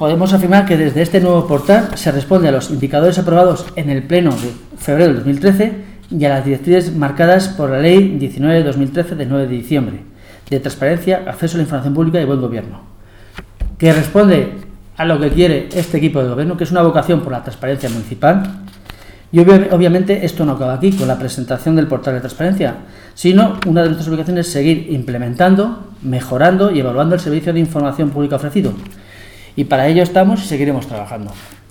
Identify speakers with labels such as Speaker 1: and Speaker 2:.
Speaker 1: podemos afirmar que desde este nuevo portal se responde a los indicadores aprobados en el Pleno de febrero del 2013 y a las directrices marcadas por la Ley 19/2013 de 9 de diciembre de transparencia, acceso a la información pública y buen gobierno, que responde a lo que quiere este equipo de gobierno, que es una vocación por la transparencia municipal. Y obviamente esto no acaba aquí con la presentación del portal de transparencia, sino una de nuestras obligaciones es seguir implementando, mejorando y evaluando el servicio de información pública ofrecido. Y para ello estamos y seguiremos trabajando.